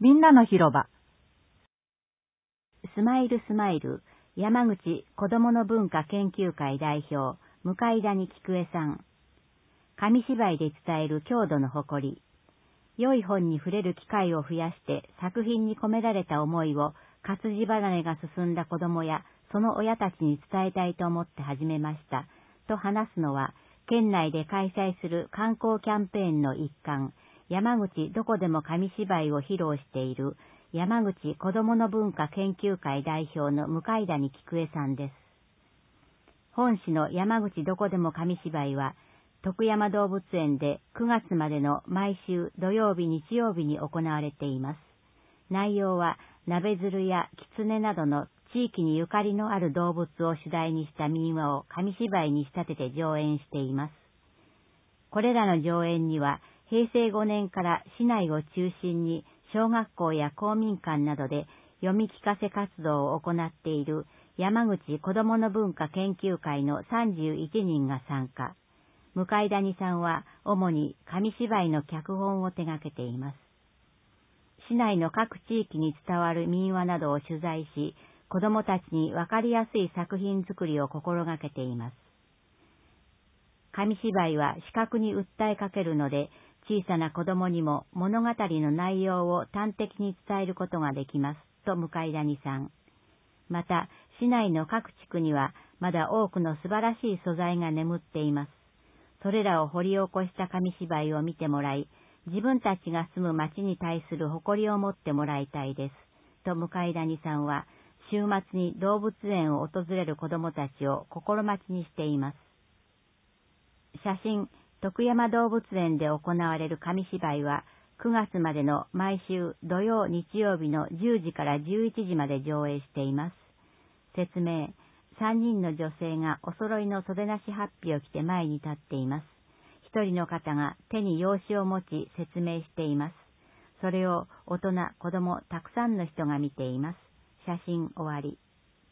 みんなの広場。 スマイルスマイル、山口子どもの文化研究会代表、向谷菊江さん。紙芝居で伝える郷土の誇り。良い本に触れる機会を増やして作品に込められた思いを活字離れが進んだ子どもやその親たちに伝えたいと思って始めました。と話すのは、県内で開催する観光キャンペーンの一環、山口どこでも紙芝居を披露している山口子どもの文化研究会代表の向谷菊江さんです。本市の山口どこでも紙芝居は、徳山動物園で9月までの毎週土曜日日曜日に行われています。内容は、ナベヅルやキツネなどの地域にゆかりのある動物を主題にした民話を紙芝居に仕立てて上演しています。これらの上演には、平成5年から市内を中心に小学校や公民館などで読み聞かせ活動を行っている山口子どもの文化研究会の31人が参加。向谷さんは主に紙芝居の脚本を手掛けています。市内の各地域に伝わる民話などを取材し、子どもたちにわかりやすい作品作りを心がけています。紙芝居は視覚に訴えかけるので、小さな子供にも物語の内容を端的に伝えることができます、と向谷さん。また、市内の各地区にはまだ多くの素晴らしい素材が眠っています。それらを掘り起こした紙芝居を見てもらい、自分たちが住む町に対する誇りを持ってもらいたいです、と向谷さんは、週末に動物園を訪れる子供たちを心待ちにしています。写真、徳山動物園で行われる紙芝居は9月までの毎週土曜日曜日の10時から11時まで上映しています。説明、3人の女性がお揃いの袖なしハッピーを着て前に立っています。1人の方が手に用紙を持ち説明しています。それを大人、子供、たくさんの人が見ています。写真終わり。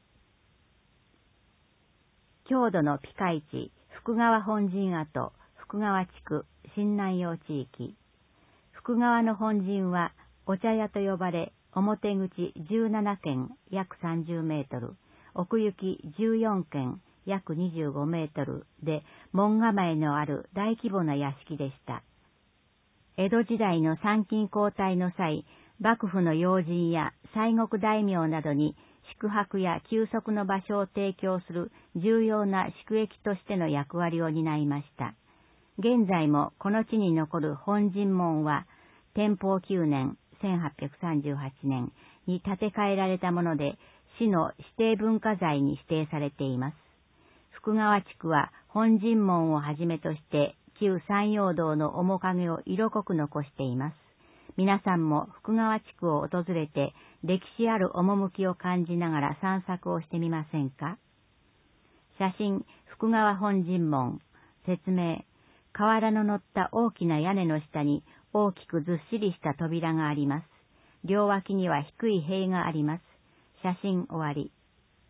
郷土のピカイチ、福川本陣跡、福川地区、新南陽地域。福川の本陣は、お茶屋と呼ばれ、表口17軒約30メートル、奥行き14軒約25メートルで、門構えのある大規模な屋敷でした。江戸時代の参勤交代の際、幕府の要人や西国大名などに宿泊や休息の場所を提供する重要な宿駅としての役割を担いました。現在もこの地に残る本陣門は、天保9年1838年に建て替えられたもので、市の指定文化財に指定されています。福川地区は本陣門をはじめとして旧山陽道の面影を色濃く残しています。皆さんも福川地区を訪れて歴史ある趣を感じながら散策をしてみませんか。写真、福川本陣門。説明、瓦の乗った大きな屋根の下に大きくずっしりした扉があります。両脇には低い塀があります。写真終わり。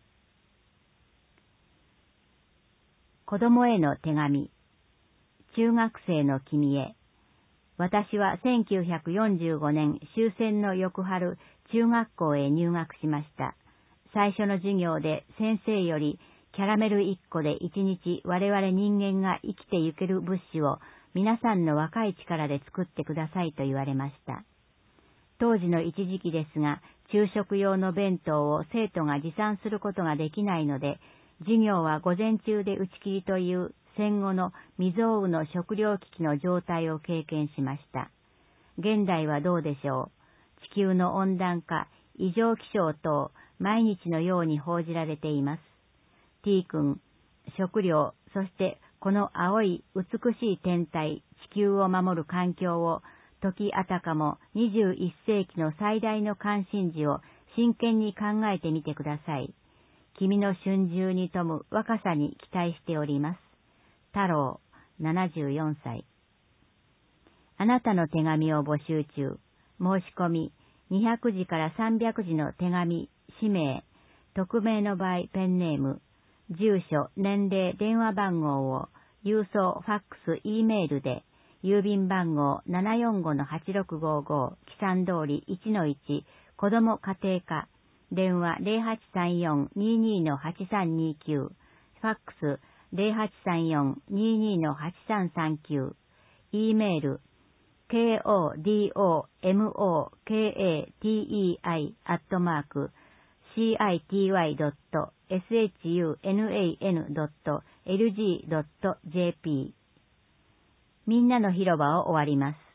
子供への手紙。中学生の君へ。私は1945年終戦の翌春、中学校へ入学しました。最初の授業で先生より、キャラメル1個で1日我々人間が生きてゆける物資を皆さんの若い力で作ってくださいと言われました。当時の一時期ですが、昼食用の弁当を生徒が持参することができないので、授業は午前中で打ち切りという戦後の未曾有の食糧危機の状態を経験しました。現代はどうでしょう。地球の温暖化、異常気象等、毎日のように報じられています。T 君、食料、そしてこの青い美しい天体、地球を守る環境を、時あたかも21世紀の最大の関心事を真剣に考えてみてください。君の春秋に富む若さに期待しております。太郎、74歳。あなたの手紙を募集中。申し込み、200字から300字の手紙、氏名、匿名の場合ペンネーム、住所、年齢、電話番号を郵送、ファックス、Eメールで、 郵便番号 745-8655 木山通り 1-1 子ども家庭課、電話 0834-22-8329、ファックス 0834-22-8339、E メール kodomokatei@city.shun.lg.jp。 みんなの広場を終わります。